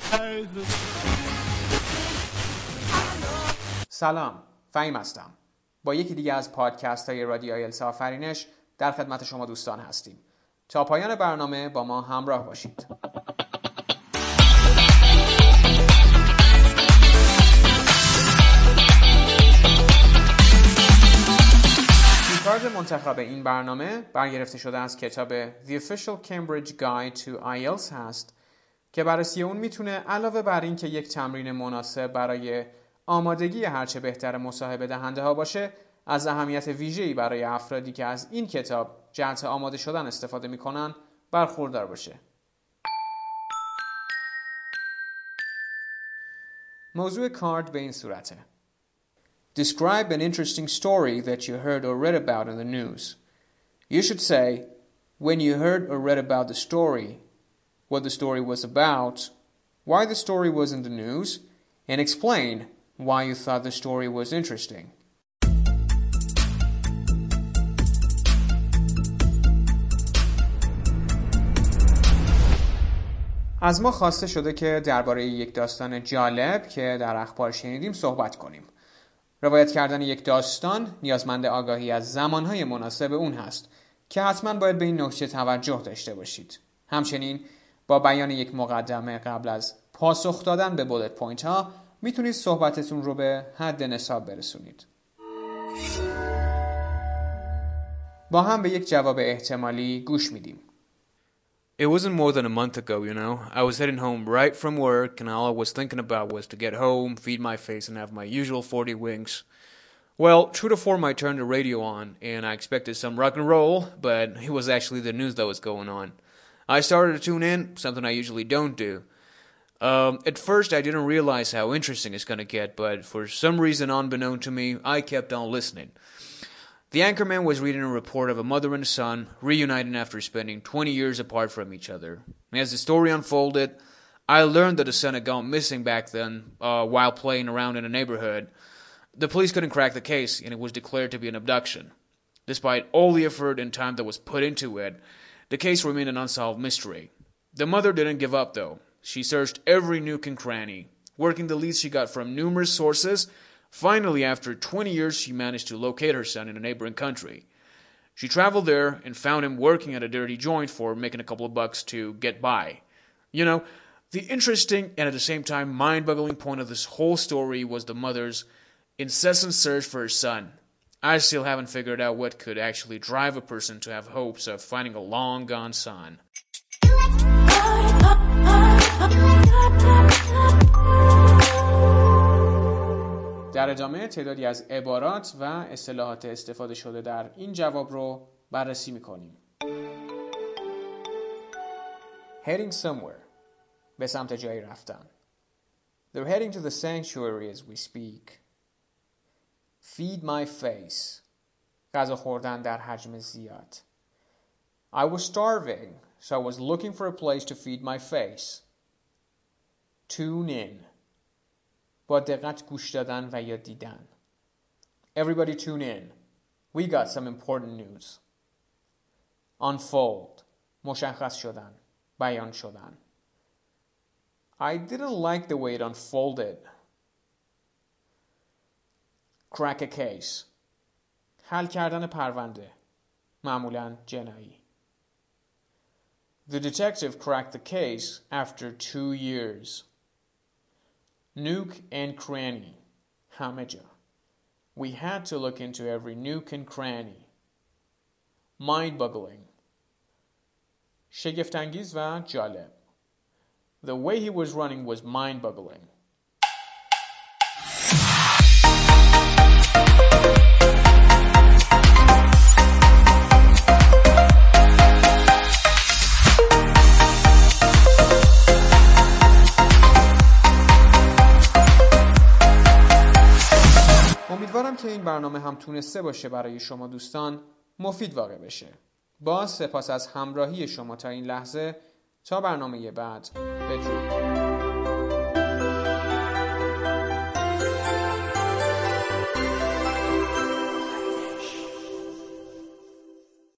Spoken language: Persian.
سلام، فهیم هستم. با یکی دیگه از پادکست های رادیو آیلتس آفرینش در خدمت شما دوستان هستیم. تا پایان برنامه با ما همراه باشید. کارت منتخب این برنامه برگرفته شده از کتاب The Official Cambridge Guide to IELTS هست که بررسی اون میتونه علاوه بر این که یک تمرین مناسب برای آمادگی هرچه بهتر مصاحبه دهنده ها باشه، از اهمیت ویژه‌ای برای افرادی که از این کتاب جهت آماده شدن استفاده میکنن برخوردار باشه. موضوع کارت به این صورته: Describe an interesting story that you heard or read about in the news. You should say, when you heard or read about the story, what the story was about, why the story was in the news, and explain why you thought the story was interesting. از ما خواسته شده که درباره یک داستان جالب که در اخبار شنیدیم صحبت کنیم. روایت کردن یک داستان نیازمند آگاهی از زمانهای مناسب اون هست که حتما باید به این نکته توجه داشته باشید. همچنین با بیان یک مقدمه قبل از پاسخ دادن به بولت پوینت ها میتونید صحبتتون رو به حد نصاب برسونید. با هم به یک جواب احتمالی گوش میدیم. It wasn't more than a month ago, you know. I was heading home right from work, and all I was thinking about was to get home, feed my face, and have my usual 40 winks. Well, true to form, I turned the radio on, and I expected some rock and roll, but it was actually the news that was going on. I started to tune in, something I usually don't do. At first, I didn't realize how interesting it's going to get, but for some reason unbeknown to me, I kept on listening. The anchorman was reading a report of a mother and a son reuniting after spending 20 years apart from each other. As the story unfolded, I learned that the son had gone missing back then while playing around in a neighborhood. The police couldn't crack the case, and it was declared to be an abduction. Despite all the effort and time that was put into it, the case remained an unsolved mystery. The mother didn't give up, though. She searched every nook and cranny, working the leads she got from numerous sources. Finally, after 20 years, she managed to locate her son in a neighboring country. She traveled there and found him working at a dirty joint for making a couple of bucks to get by. You know, the interesting and at the same time mind-boggling point of this whole story was the mother's incessant search for her son. I still haven't figured out what could actually drive a person to have hopes of finding a long-gone son. در ادامه تعدادی از عبارات و اصطلاحات استفاده شده در این جواب رو بررسی می‌کنیم. Heading somewhere. به سمت جایی رفتن. They're heading to the sanctuary as we speak. Feed my face. غذا خوردن در حجم زیاد. I was starving, so I was looking for a place to feed my face. Tune in. با دقت گوش دادن و یا دیدن. Everybody tune in. We got some important news. Unfold. مشخص شدن. بیان شدن. I didn't like the way it unfolded. Crack a case. حل کردن پرونده. معمولاً جنایی. The detective cracked the case after 2 years. Nook and cranny. همه جا. We had to look into every nook and cranny. Mind-boggling. شگفت‌انگیز و جالب. The way he was running was mind-boggling. امیدوارم که این برنامه هم تونسته باشه برای شما دوستان مفید واقع بشه. با سپاس از همراهی شما تا این لحظه. تا برنامه بعد، بدرود.